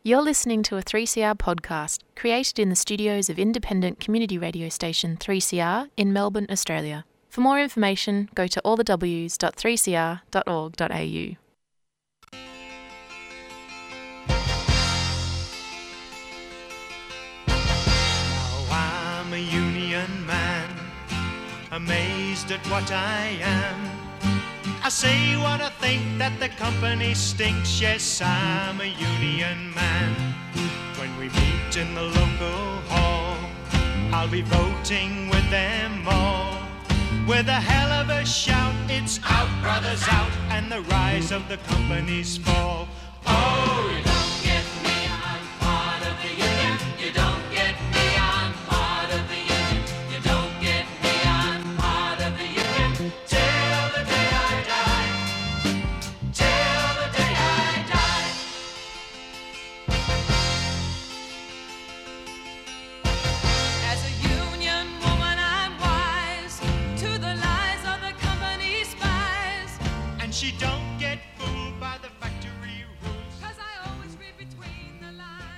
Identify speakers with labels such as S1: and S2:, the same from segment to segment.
S1: You're listening to a 3CR podcast created in the studios of independent community radio station 3CR in Melbourne, Australia. For more information, go to allthews.3cr.org.au.
S2: Now I'm a union man, amazed at what I am. I say what I think, that the company stinks. Yes, I'm a union man. When we meet in the local hall, I'll be voting with them all. With a hell of a shout, it's out, brothers, out, and the rise of the company's fall. Oh, you don't get me, I'm part of the union. You don't get me, I'm part of the union. You don't get me, I'm part of the union. Till the day I die. Till the day I die.
S3: As a union woman, I'm wise to the lies of the company spies.
S2: And she don't get fooled by the factory rules.
S3: 'Cause I always read between the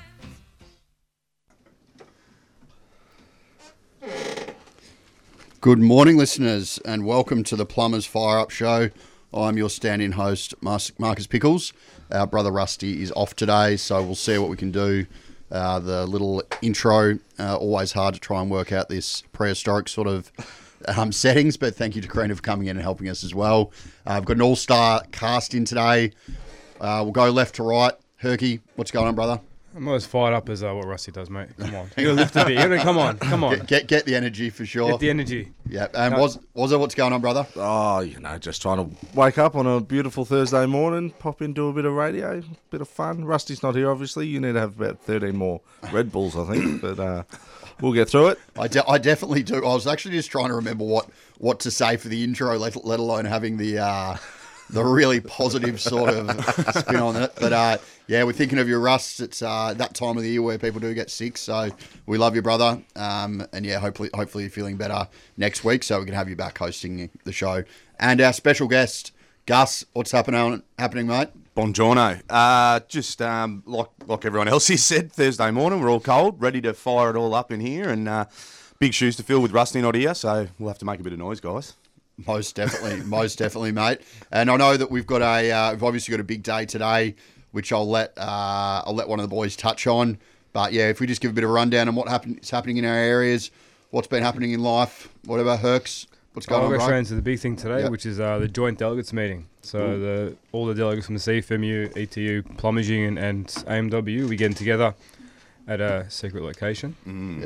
S3: lines.
S4: Good morning, listeners, and welcome to the Plumbers Fire Up Show. I'm your stand-in host, Marcus Pickles. Our brother Rusty is off today, so we'll see what we can do. The little intro, always hard to try and work out this prehistoric sort of settings, but thank you to Karina for coming in and helping us as well. I've got an all-star cast in today. We'll go left to right. Herky, what's going on, brother?
S5: I'm not as fired up as what Rusty does, mate. Come on. You gotta lift a bit. Come on.
S4: Get the energy for sure.
S5: Get the energy.
S4: Yeah, and was it what's going on, brother?
S6: Oh, just trying to wake up on a beautiful Thursday morning, pop in, do a bit of radio, bit of fun. Rusty's not here, obviously. You need to have about 13 more Red Bulls, I think, but we'll get through it.
S4: I definitely do. I was actually just trying to remember what to say for the intro, let alone having the really positive sort of spin on it. But we're thinking of you, Russ. It's that time of the year where people do get sick, so we love you, brother. And hopefully you're feeling better next week, so we can have you back hosting the show. And our special guest, Gus. What's happening, mate?
S7: Buongiorno. Just like everyone else here said, Thursday morning, we're all cold, ready to fire it all up in here, and big shoes to fill with Rusty not here, so we'll have to make a bit of noise, guys.
S4: Most definitely, mate. And I know that we've obviously got a big day today, which I'll let one of the boys touch on. But yeah, if we just give a bit of a rundown on is happening in our areas, what's been happening in life, whatever. Herks, what's going on,
S5: I'll go
S4: bro?
S5: straight into the big thing today,
S4: Yep.
S5: which is the joint delegates meeting. So all the delegates from the CFMU, ETU, Plumbers Union, and AMW, we getting together at a secret location.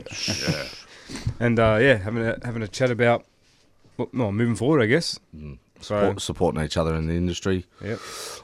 S5: And having a chat about moving forward, I guess.
S6: Supporting each other in the industry.
S5: Yep.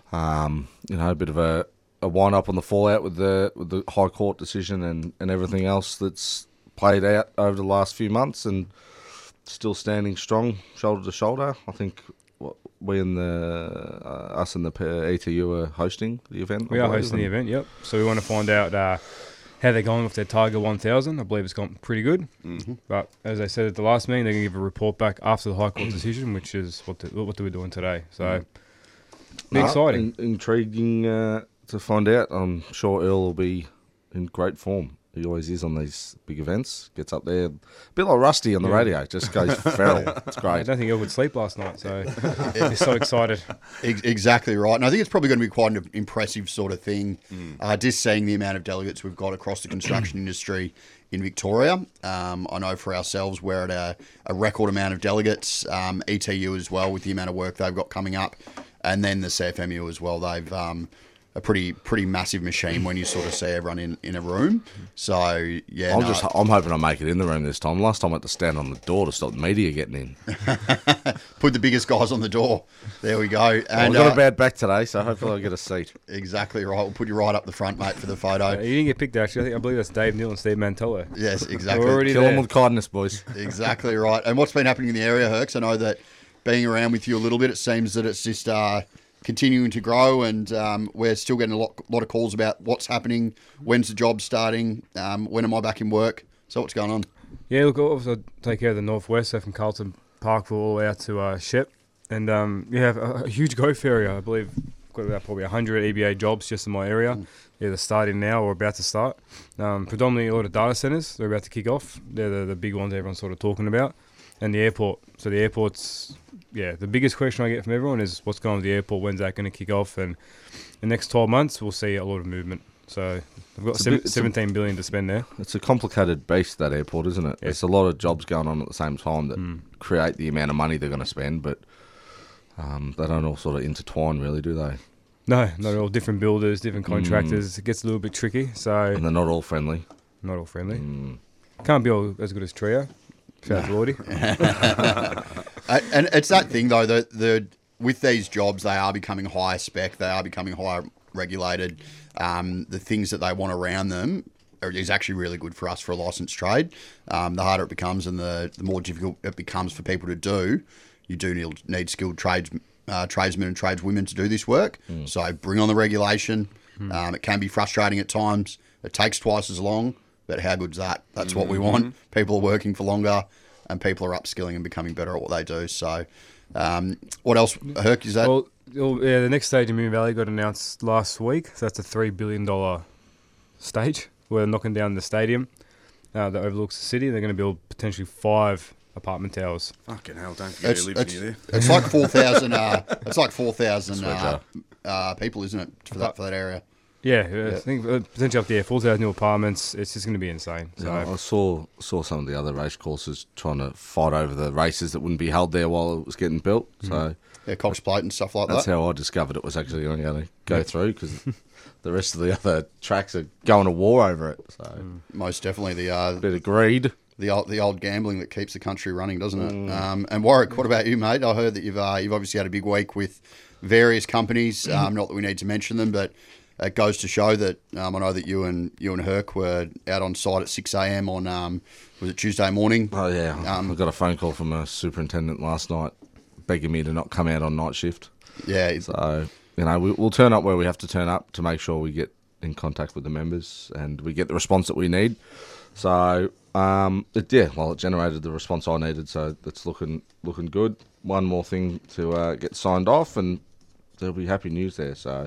S6: A bit of a wind up on the fallout with the High Court decision and everything else that's played out over the last few months, and still standing strong, shoulder to shoulder. I think us and the ETU are hosting the event.
S5: We are hosting the event, yep. So we want to find out how they're going with their Tiger 1000. I believe it's gone pretty good. Mm-hmm. But as I said at the last meeting, they're going to give a report back after the High Court decision, which is what we're doing today. So, exciting.
S6: Intriguing to find out. I'm sure Earl will be in great form. He always is on these big events. Gets up there, a bit like Rusty on the radio. Just goes feral. It's great.
S5: I don't think Earl would sleep last night, so he's so excited.
S4: Exactly right. And I think it's probably going to be quite an impressive sort of thing. Just seeing the amount of delegates we've got across the construction industry in Victoria. I know for ourselves we're at a record amount of delegates. ETU as well, with the amount of work they've got coming up. And then the CFMU as well. They've a pretty massive machine when you sort of see everyone in a room. So yeah,
S6: I'm hoping I make it in the room this time. Last time I had to stand on the door to stop the media getting in.
S4: Put the biggest guys on the door. There we go. And
S6: I've got a bad back today, so hopefully I'll get a seat.
S4: Exactly right. We'll put you right up the front, mate, for the photo.
S5: You didn't get picked actually. I believe that's Dave Neal and Steve Mantello.
S4: Yes, exactly.
S5: We're already
S6: Kill
S5: there.
S6: them with kindness, boys.
S4: Exactly right. And what's been happening in the area, Herks? I know that being around with you a little bit, it seems that it's just continuing to grow, and we're still getting a lot of calls about what's happening, when's the job starting, when am I back in work. So what's going on?
S5: Yeah, look, I also take care of the northwest, so from Carlton Parkville all the way out to Shep, and you have a huge growth area. I believe got about probably 100 EBA jobs just in my area, either starting now or about to start. Predominantly a lot of data centres, they're about to kick off. They're the big ones everyone's sort of talking about. And the airport. So the airport's, the biggest question I get from everyone is what's going on with the airport, when's that going to kick off? And the next 12 months, we'll see a lot of movement. So they've got 17 billion to spend there.
S6: It's a complicated beast, that airport, isn't it?
S5: Yeah.
S6: There's a lot of jobs going on at the same time that create the amount of money they're going to spend, but they don't all sort of intertwine, really, do they?
S5: No, not all. Different builders, different contractors. It gets a little bit tricky. So
S6: And they're not all friendly.
S5: not all friendly. Can't be all as good as Trio. Shout out to Lordy.
S4: And it's that thing though, with these jobs, they are becoming higher spec, they are becoming higher regulated. The things that they want around them is actually really good for us for a licensed trade. The harder it becomes and the more difficult it becomes for people to do, you do need skilled tradesmen and tradeswomen to do this work. So bring on the regulation. It can be frustrating at times. It takes twice as long, but how good's that? That's what we want. People are working for longer and people are upskilling and becoming better at what they do. So what else, Herc, is that?
S5: Well, the next stage in Moon Valley got announced last week. So that's a $3 billion stage. We're knocking down the stadium that overlooks the city. They're going to build potentially 5 apartment towers.
S7: Fucking hell, don't forget you live near there.
S4: It's like 4,000. It's like 4,000 people, isn't it, for that area?
S5: Yeah, I think potentially up there, 4,000 new apartments. It's just going to be insane. So
S6: I saw some of the other race courses trying to fight over the races that wouldn't be held there while it was getting built. So
S4: Yeah, Cox Plate and stuff like
S6: that's
S4: that.
S6: how I discovered it was actually going to go through, because the rest of the other tracks are going to war over it. So
S4: Most definitely
S6: bit of greed.
S4: the old gambling that keeps the country running, doesn't it? And Warwick, what about you, mate? I heard that you've obviously had a big week with various companies. Not that we need to mention them, but it goes to show that I know that you and Herc were out on site at 6 a.m. on was it Tuesday morning?
S6: Oh yeah, I got a phone call from a superintendent last night begging me to not come out on night shift.
S4: Yeah,
S6: So we'll turn up where we have to turn up to make sure we get in contact with the members and we get the response that we need. So it generated the response I needed. So it's looking good. One more thing to get signed off, and there'll be happy news there. So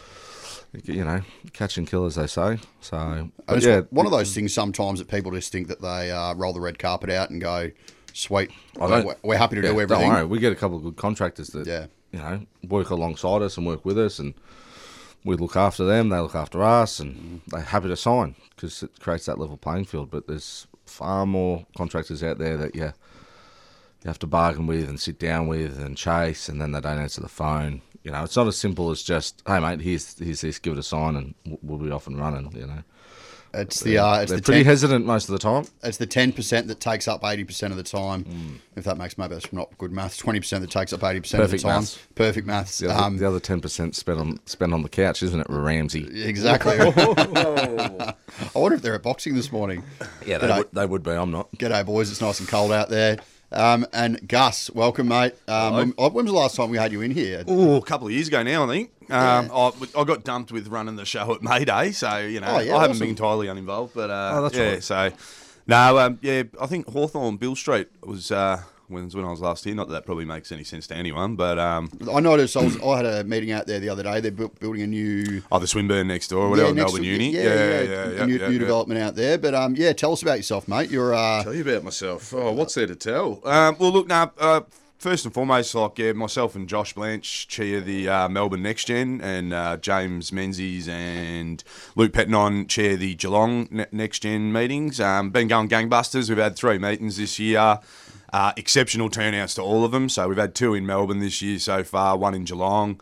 S6: catch and kill, as they say. So
S4: it's one of those things sometimes that people just think that they roll the red carpet out and go, sweet, we're happy to do everything.
S6: Don't worry, we get a couple of good contractors that work alongside us and work with us, and we look after them, they look after us, and they're happy to sign because it creates that level playing field. But there's far more contractors out there that you have to bargain with and sit down with and chase, and then they don't answer the phone. It's not as simple as just, hey mate, here's this, give it a sign, and we'll be off and running.
S4: It's
S6: they're pretty hesitant most of the time.
S4: It's the 10% that takes up 80% of the time. If that makes, maybe that's not good maths. 20% that takes up 80% of the time.
S6: Maths.
S4: Perfect maths.
S6: The other 10% spent on the couch, isn't it, Ramsey?
S4: Exactly. I wonder if they're at boxing this morning.
S6: Yeah, they would be. I'm not.
S4: G'day, boys. It's nice and cold out there. And Gus, welcome, mate. When was the last time we had you in here?
S7: Oh, a couple of years ago now, I think. I got dumped with running the show at Mayday, so I haven't been entirely uninvolved. But
S6: that's right.
S7: So no, I think Hawthorn Bill Street was when I was last here. Not that that probably makes any sense to anyone, but
S4: I noticed I had a meeting out there the other day. They're building a new
S7: the Swinburne next door, or whatever, Melbourne Uni.
S4: New development out there. But tell us about yourself, mate. You're
S8: Tell you about myself. Oh, what's there to tell?
S7: well, look, first and foremost, myself and Josh Blanche chair the Melbourne Next Gen, and James Menzies and Luke Pettinon chair the Geelong Next Gen meetings. Been going gangbusters. We've had 3 meetings this year. Exceptional turnouts to all of them. So we've had 2 in Melbourne this year so far, 1 in Geelong.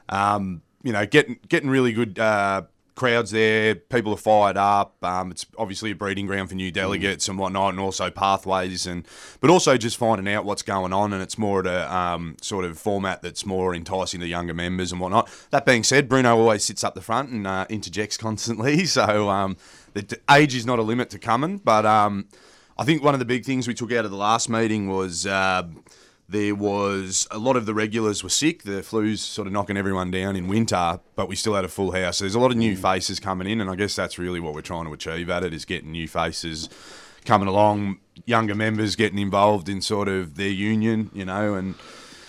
S7: Getting really good crowds there. People are fired up. It's obviously a breeding ground for new delegates and whatnot, and also pathways, but also just finding out what's going on. And it's more at a sort of format that's more enticing to younger members and whatnot. That being said, Bruno always sits up the front and interjects constantly. So the age is not a limit to coming, but I think one of the big things we took out of the last meeting was there was a lot of the regulars were sick. The flu's sort of knocking everyone down in winter, but we still had a full house. So there's a lot of new faces coming in, and I guess that's really what we're trying to achieve at it, is getting new faces coming along, younger members getting involved in sort of their union, and
S6: It's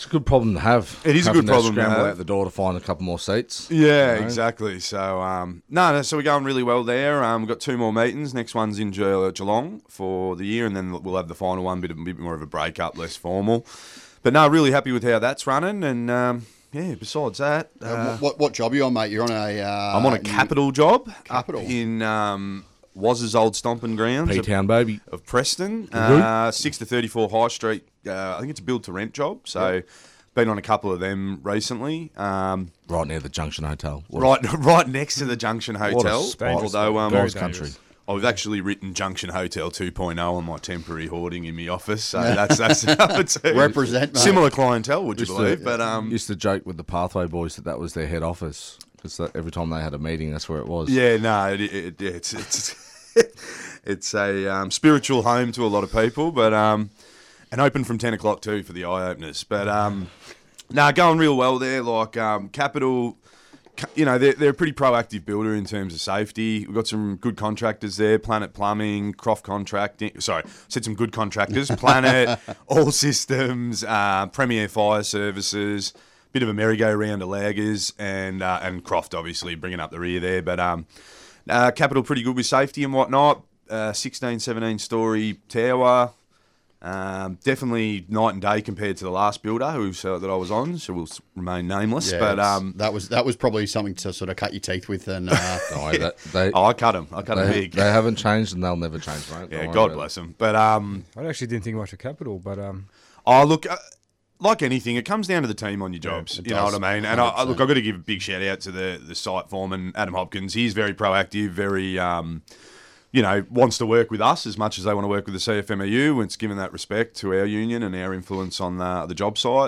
S6: It's a good problem to have.
S7: It is a good problem to
S6: scramble
S7: have.
S6: out the door to find a couple more seats.
S7: Yeah,
S6: you know?
S7: exactly. So, so we're going really well there. We've got 2 more meetings. Next one's in Geelong for the year, and then we'll have the final one, a bit more of a break-up, less formal. But no, really happy with how that's running, and besides that...
S4: what job are you on, mate? You're on a...
S7: I'm on a capital job
S4: Capital.
S7: up in Waz's old stomping grounds
S6: P-Town, baby.
S7: of Preston, 6 to 34 High Street. I think it's a build-to-rent job, so been on a couple of them recently.
S6: Right near the Junction Hotel.
S7: Right next to the Junction Hotel.
S6: spot.
S7: Although
S6: Very country.
S7: I've actually written Junction Hotel 2.0 on my temporary hoarding in my office, so that's another too.
S4: Represent, mate.
S7: Similar clientele, would you believe? But
S6: used to joke with the Pathway boys that was their head office, because every time they had a meeting, that's where it was.
S7: yeah, no, it's it's a spiritual home to a lot of people, but and open from 10 o'clock too for the eye openers. But going real well there. Like Capital, they're a pretty proactive builder in terms of safety. We've got some good contractors there: Planet Plumbing, Croft Contracting. Sorry, I said some good contractors: Planet, All Systems, Premier Fire Services. Bit of a merry-go-round of Laggers, and Croft obviously bringing up the rear there. But Capital pretty good with safety and whatnot. 16, 17-story tower. Definitely night and day compared to the last builder that I was on, so we'll remain nameless.
S4: Yeah,
S7: but
S4: that was probably something to sort of cut your teeth with. And
S7: I cut them. I cut them big.
S6: They haven't changed, and they'll never change, mate.
S7: Yeah, God bless them. But
S5: I actually didn't think much of Capital, but
S7: look. Like anything, it comes down to the team on your jobs. You know what I mean? And I've got to give a big shout out to the site foreman, Adam Hopkins. He's very proactive, very, wants to work with us as much as they want to work with the CFMEU. And it's given that respect to our union and our influence on the job site.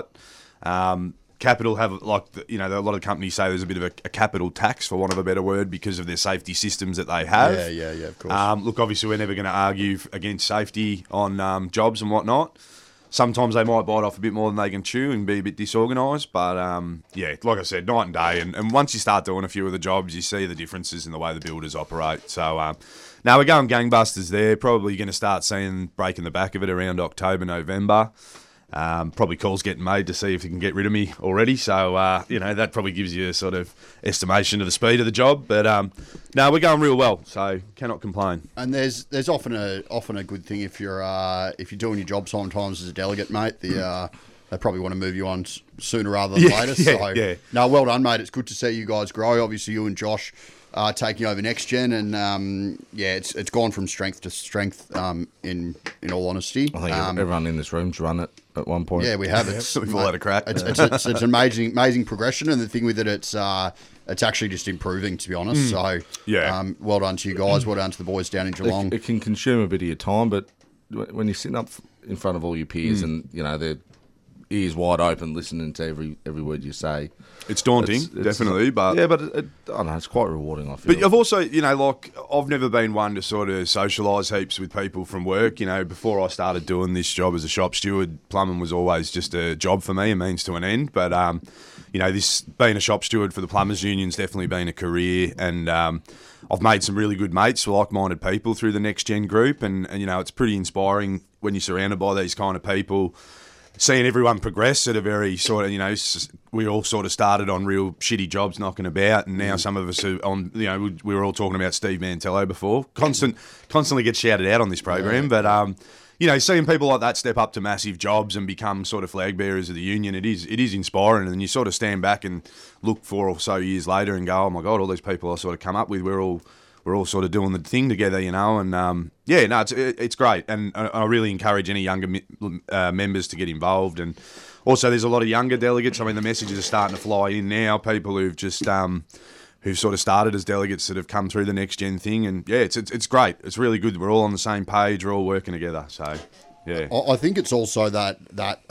S7: Capital have, a lot of companies say there's a bit of a capital tax, for want of a better word, because of their safety systems that they have.
S4: Yeah, of course.
S7: Look, obviously, we're never going to argue against safety on jobs and whatnot. Sometimes they might bite off a bit more than they can chew and be a bit disorganised. But, like I said, night and day. And once you start doing a few of the jobs, you see the differences in the way the builders operate. So, now we're going gangbusters there. Probably going to start seeing breaking the back of it around October, November. Probably calls getting made to see if you can get rid of me already. So, that probably gives you a sort of estimation of the speed of the job. But, we're going real well, so cannot complain.
S4: And there's often a good thing if you're doing your job sometimes as a delegate, mate. They probably want to move you on sooner rather than later. No, well done, mate. It's good to see you guys grow. Obviously, you and Josh taking over Next Gen, and it's gone from strength to strength. In all honesty,
S6: I think everyone in this room's run it at one point.
S4: Yeah, we have.
S7: We've all had a crack.
S4: It's an amazing progression, and the thing with it, it's actually just improving, to be honest. So, well done to you guys. Well done to the boys down in Geelong.
S6: It can consume a bit of your time, but when you're sitting up in front of all your peers and their ears wide open, listening to every word you say,
S7: it's daunting, definitely. But
S6: I don't know, it's quite rewarding, I feel.
S7: But I've also, I've never been one to sort of socialise heaps with people from work. Before I started doing this job as a shop steward, plumbing was always just a job for me, a means to an end. But this being a shop steward for the Plumbers Union's definitely been a career, and I've made some really good mates, like-minded people through the Next Gen group, and it's pretty inspiring when you're surrounded by these kind of people. Seeing everyone progress at a very sort of, we all sort of started on real shitty jobs knocking about, and now some of us are on, we were all talking about Steve Mantello before. Constantly gets shouted out on this program, but, seeing people like that step up to massive jobs and become sort of flag bearers of the union, it is inspiring, and you sort of stand back and look 4 or so years later and go, oh my God, all these people I sort of come up with, we're all sort of doing the thing together, and it's great, and I really encourage any younger members to get involved, and also there's a lot of younger delegates. I mean, the messages are starting to fly in now, people who've just who've sort of started as delegates that have come through the Next Gen thing, and it's great. It's really good. We're all on the same page. We're all working together. So. Yeah.
S4: I think it's also that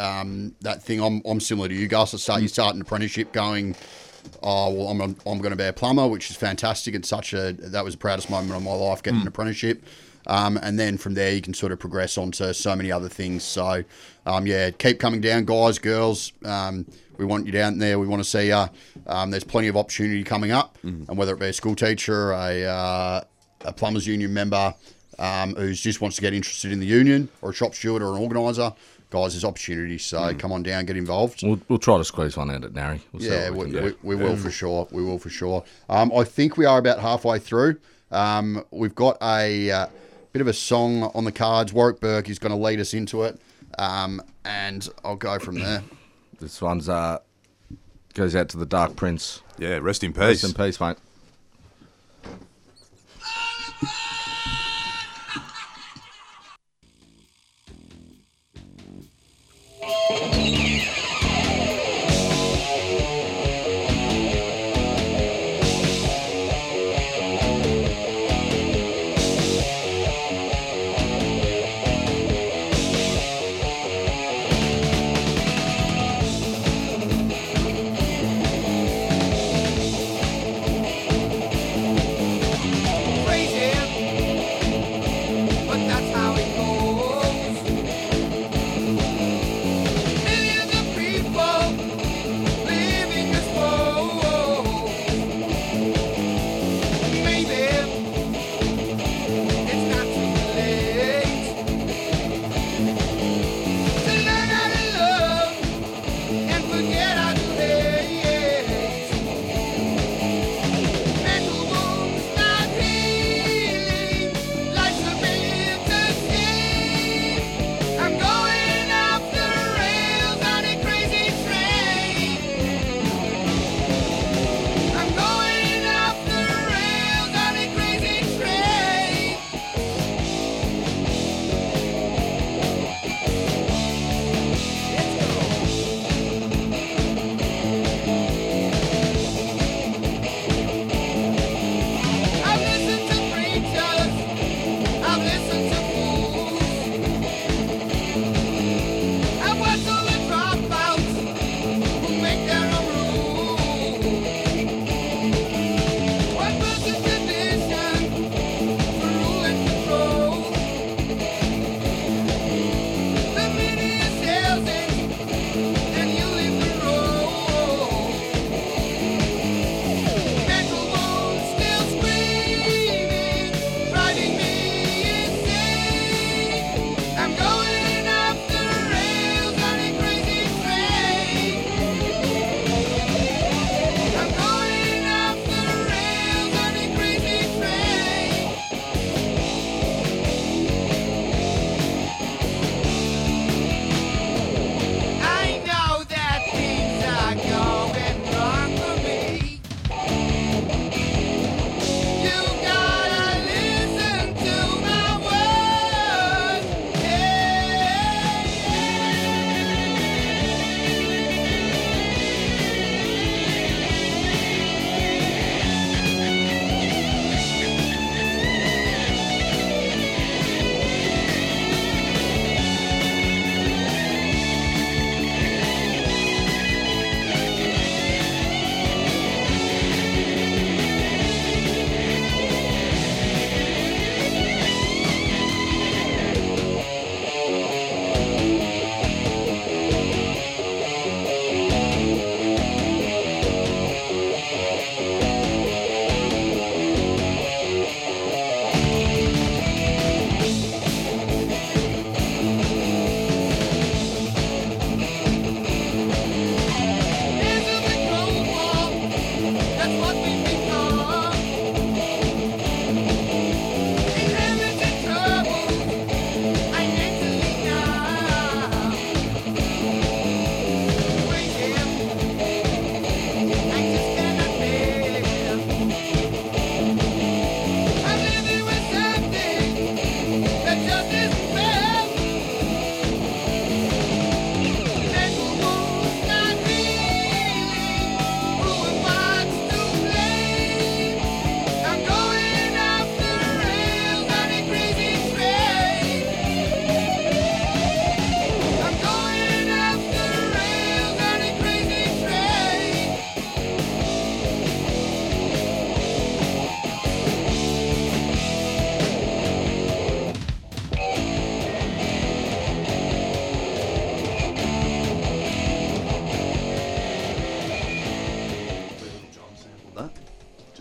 S4: thing. I'm similar to you, Gus. You start an apprenticeship going, oh well, I'm going to be a plumber, which is fantastic. It's that was the proudest moment of my life, getting an apprenticeship. And then from there you can sort of progress onto so many other things. So keep coming down, guys, girls. We want you down there. We want to see you. There's plenty of opportunity coming up, and whether it be a school teacher, a plumbers union member, who just wants to get interested in the union, or a shop steward or an organiser, guys, there's opportunities. So come on down, get involved.
S6: We'll try to squeeze one out at Narry. We'll see
S4: Yeah,
S6: what we can do.
S4: we will for sure. We will for sure. I think we are about halfway through. We've got a bit of a song on the cards. Warwick Burke is going to lead us into it, and I'll go from there.
S6: This one's goes out to the Dark Prince.
S7: Yeah, rest in peace.
S6: Rest in peace, mate.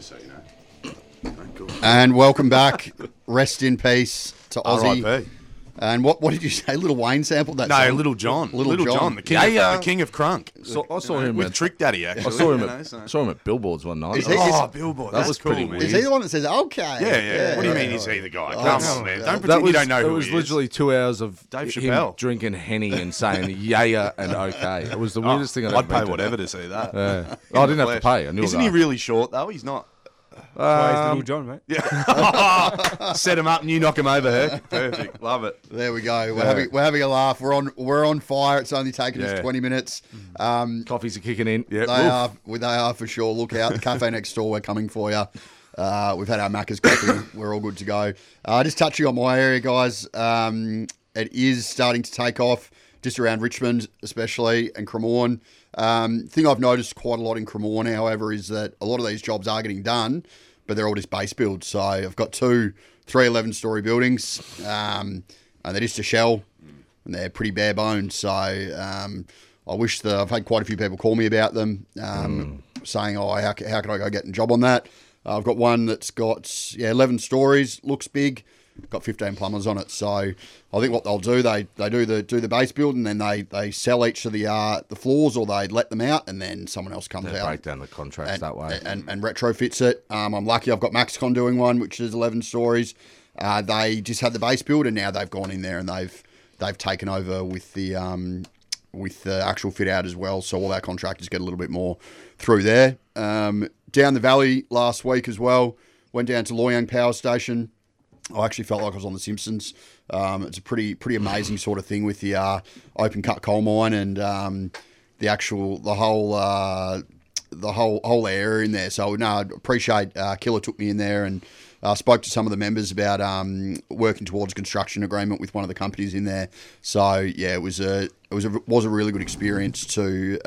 S4: And welcome back. Rest in peace to Ozzy.
S7: R.I.P.
S4: And what did you say? Little Wayne sampled that
S7: No,
S4: song?
S7: Little John.
S4: Little John.
S7: the king, the king of crunk.
S6: So, I saw him
S7: with
S6: at,
S7: Trick Daddy, actually.
S6: I saw him at Billboards one night.
S4: Is he-
S7: Billboard.
S6: That
S7: That's
S6: was
S7: cool,
S6: pretty
S7: man.
S6: weird.
S4: Is he the one that says, okay?
S7: Yeah. What do you mean, is he the guy? Come
S4: that's-
S7: on, man.
S4: that
S7: Don't pretend you don't know
S6: It
S7: who
S6: was
S7: he is.
S6: literally 2 hours of
S7: Dave
S6: him
S7: Chappelle.
S6: drinking Henny and saying yeah and okay. It was the weirdest thing I'd ever
S7: I'd pay
S6: been to.
S7: whatever to see that.
S6: Yeah. I didn't have to pay. I knew
S7: Isn't
S6: a
S7: he
S6: guy.
S7: really short, though? He's not.
S5: Why is Little John, mate?
S7: Set him up and you knock him over, Herc. Perfect. Love it.
S4: There we go. We're having a laugh. We're on fire. It's only taken us
S7: Yeah.
S4: 20 minutes.
S6: Coffees are kicking in.
S7: Yeah.
S4: They are for sure. Look out. The cafe next door, we're coming for you. We've had our Macca's coffee. We're all good to go. Just touching on my area, guys. It is starting to take off just around Richmond, especially, and Cremorne. Thing I've noticed quite a lot in Cremorne, however, is that a lot of these jobs are getting done, but they're all just base builds. So I've got three 11-story buildings, and they're just a shell, and they're pretty bare bones. So I wish that I've had quite a few people call me about them, saying, "Oh, how can I go get a job on that?" I've got one that's got 11 stories, looks big, got 15 plumbers on it. So I think what they'll do, they do the base build, and then they sell each of the floors, or they let them out, and then someone else comes
S6: They
S4: out.
S6: break down the contracts that way.
S4: And retrofits it. I'm lucky I've got Maxcon doing one, which is 11 stories. They just had the base build, and now they've gone in there and they've taken over with the actual fit out as well. So all our contractors get a little bit more through there. Down the valley last week as well, went down to Loyang Power Station. I actually felt like I was on The Simpsons. It's a pretty amazing sort of thing with the open cut coal mine and the whole area in there. So no, I appreciate Killer took me in there and spoke to some of the members about working towards a construction agreement with one of the companies in there. So yeah, it was a really good experience to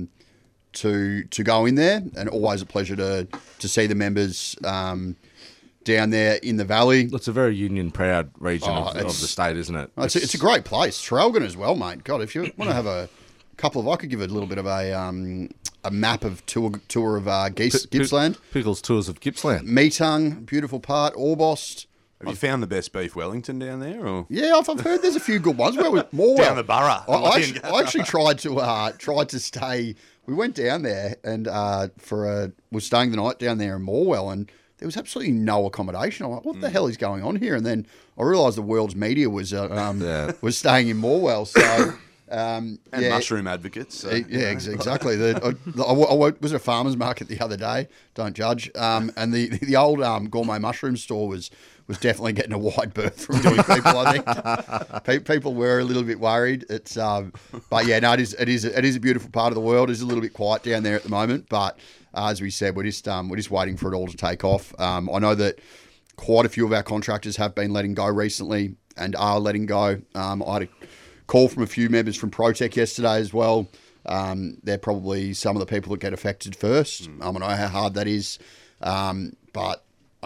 S4: go in there, and always a pleasure to see the members down there in the valley.
S6: It's a very union proud region of the state, isn't it?
S4: It's a great place. Traralgon as well, mate. God, if you want to have a couple of, I could give it a little bit of a map of tour of Gippsland.
S6: Pickles tours of Gippsland.
S4: Meetung, beautiful part. Orbost.
S7: Have you found the best beef Wellington down there? Or?
S4: Yeah, I've heard there's a few good ones. Well, Morwell.
S7: Down the borough.
S4: I actually tried to stay. We went down there and was staying the night down there in Morwell, and there was absolutely no accommodation. I'm like, what the hell is going on here? And then I realised the world's media was staying in Morwell. So
S7: And mushroom advocates. So,
S4: exactly. I was at a farmer's market the other day. Don't judge. And the old gourmet mushroom store was definitely getting a wide berth from doing people. I think people were a little bit worried. It's but yeah, no, it is a beautiful part of the world. It's a little bit quiet down there at the moment, but as we said, we're just waiting for it all to take off. I know that quite a few of our contractors have been letting go recently and are letting go. I had a call from a few members from ProTech yesterday as well. They're probably some of the people that get affected first. I know how hard that is, but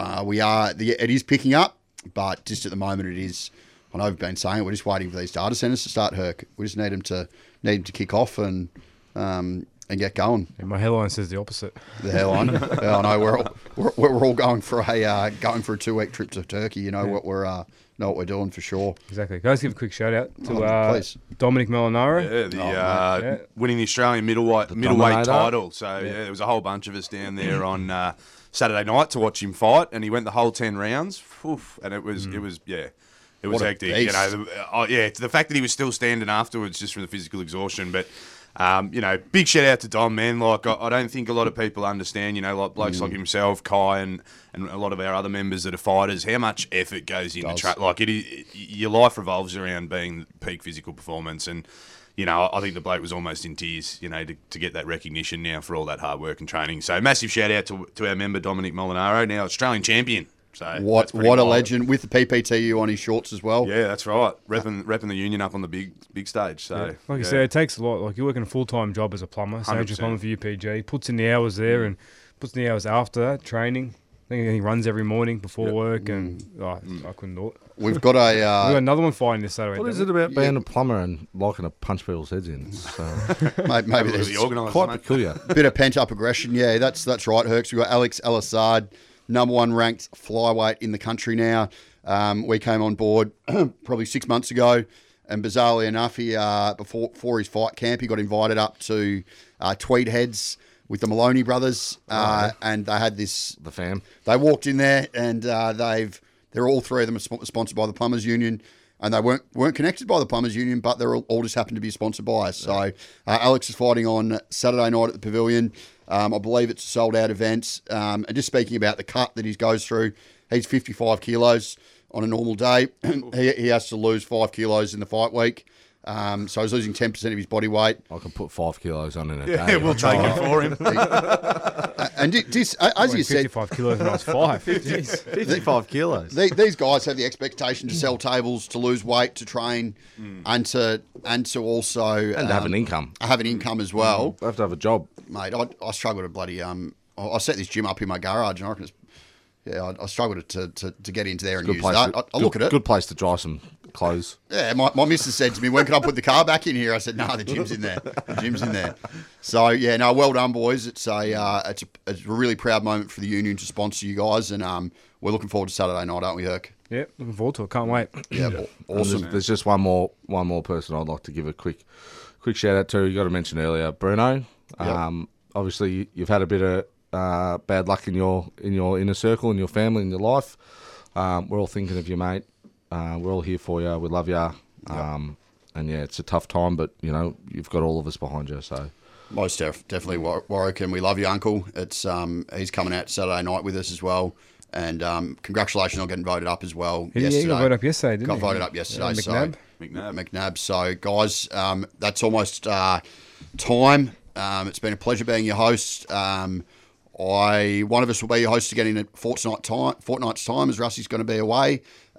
S4: it is picking up, but just at the moment it is. I know I've been saying it, we're just waiting for these data centers to start, Herc. We just need them to kick off and get going.
S5: Yeah, my headline says the opposite.
S4: The headline. I know we're all going for a 2-week trip to Turkey. You know what we're doing for sure.
S5: Exactly. Can I just give a quick shout out to
S4: please.
S5: Dominic Molinaro?
S7: Yeah, winning the Australian middleweight title. So there was a whole bunch of us down there on Saturday night to watch him fight, and he went the whole 10 rounds. Oof, and it was hectic. You know, the fact that he was still standing afterwards just from the physical exhaustion, but. Big shout out to Dom, man. Like, I don't think a lot of people understand, like blokes like himself, Kai, and a lot of our other members that are fighters, how much effort goes into track. Like, your life revolves around being peak physical performance. And, I think the bloke was almost in tears, to get that recognition now for all that hard work and training. So, massive shout out to our member, Dominic Molinaro, now Australian champion. So
S4: what a legend, with the PPTU on his shorts as well.
S7: Yeah, that's right. Repping the union up on the big stage. So
S5: like you said, it takes a lot. Like, you're working a full-time job as a plumber, Sage plumber for UPG, puts in the hours there and puts in the hours after that, training. I think he runs every morning before work, and I couldn't do it.
S4: We've got
S5: we've got another one fighting this Saturday.
S6: What is it about being a plumber and liking to punch people's heads in? So
S4: maybe there's
S6: quite peculiar.
S4: Bit of pent-up aggression. Yeah, that's right, Hercs. We've got Alex El-Assad, number one ranked flyweight in the country now. We came on board probably 6 months ago, and bizarrely enough, he before his fight camp, he got invited up to Tweed Heads with the Maloney brothers, and they had this.
S6: The fam.
S4: They walked in there, and they're all three of them are sponsored by the Plumbers Union. And they weren't connected by the Plumbers Union, but they're all just happened to be sponsored by us. So Alex is fighting on Saturday night at the Pavilion. I believe it's a sold-out event. And just speaking about the cut that he goes through, he's 55 kilos on a normal day. he has to lose 5 kilos in the fight week. So he's losing 10% of his body weight.
S6: I can put 5 kilos on in a day.
S7: Yeah, we'll take it for him.
S4: And this, as you said,
S5: 55 kilos when I was 5. Jeez.
S6: 55 kilos.
S4: these guys have the expectation to sell tables, to lose weight, to train, and to also
S6: And to have an income.
S4: have an income as well.
S6: They have to have a job.
S4: Mate, I struggle to bloody I set this gym up in my garage, and I reckon I struggle to get into there and use that. I look at it.
S6: Good place to dry some clothes.
S4: Yeah, my missus said to me, when can I put the car back in here? I said, no, the gym's in there. The gym's in there. So, yeah, no, well done, boys. It's a really proud moment for the union to sponsor you guys, and we're looking forward to Saturday night, aren't we, Herc?
S5: Yeah, looking forward to it. Can't wait.
S4: Yeah, awesome.
S6: There's just one more person I'd like to give a quick shout out to. You got to mention earlier, Bruno. Obviously, you've had a bit of bad luck in your inner circle, in your family, in your life. We're all thinking of you, mate. We're all here for you. We love you. And yeah, it's a tough time, but you know you've got all of us behind you. So
S4: Most definitely, Warwick, and we love you, Uncle. It's he's coming out Saturday night with us as well. And congratulations on getting voted up as well yesterday.
S5: He got voted up yesterday, didn't he?
S4: Got voted up yesterday.
S5: McNabb.
S4: McNabb. So, guys, that's almost time. It's been a pleasure being your host. One of us will be your host again in a fortnight's time, as Rusty's going to be away.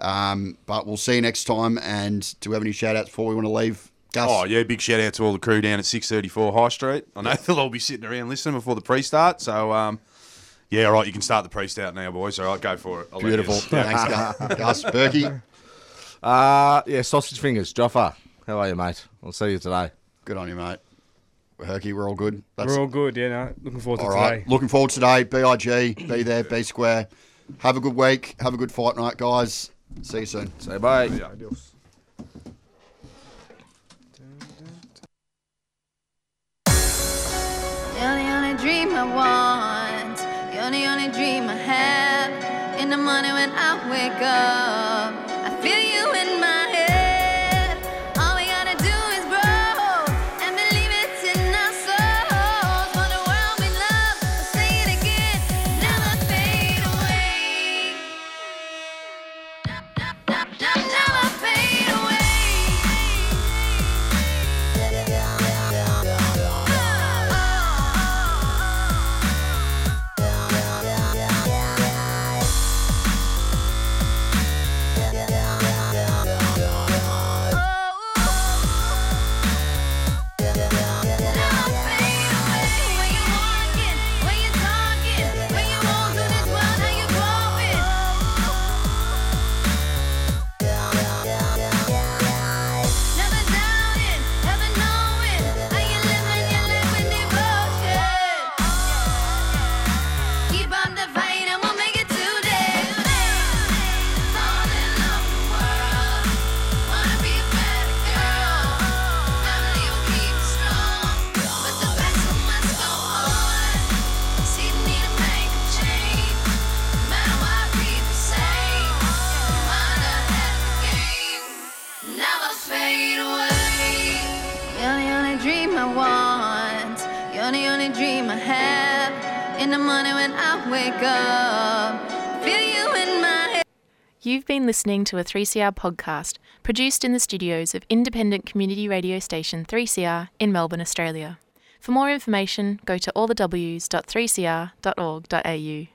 S4: But we'll see you next time. And do we have any shout-outs before we want to leave? Gus?
S7: Oh, yeah, big shout out to all the crew down at 634 High Street. I know they'll all be sitting around listening before the pre-start. So, yeah, all right, you can start the pre-start now, boys. All right, go for it.
S4: Beautiful. Thanks, Gus. Berkey?
S6: yeah, sausage fingers. Joffa, how are you, mate? I'll see you today.
S4: Good on you, mate. Herky, we're all good.
S5: We're all good, yeah. No, looking forward to
S4: all
S5: today.
S4: Right. Looking forward to today. BIG, be there, be square. Have a good week. Have a good fight night, guys. See you soon.
S6: Say bye.
S7: Yeah.
S3: You're the only dream I want. You're the only dream I have. In the morning when I wake up, I feel you in my head. All we gotta do is grow and believe it's in our souls. For the world we love, we'll say it again, never fade away. Never fade away. In the morning when I wake up, feel you in my head.
S1: You've been listening to a 3CR podcast produced in the studios of independent community radio station 3CR in Melbourne, Australia. For more information, go to allthews.3cr.org.au.